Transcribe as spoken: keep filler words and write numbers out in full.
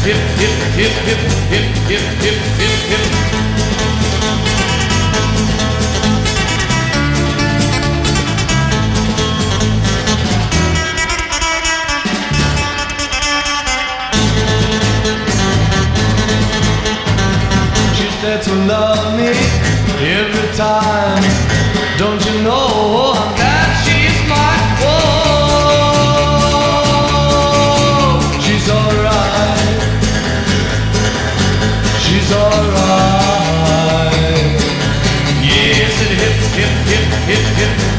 hip, hip, hip, hip, hip, hip, hip, hip, hip. She's there to love me every time. Don't you know that she's mine? Oh, she's alright. She's alright. Yes, it hip, hip, hip, hip, hip.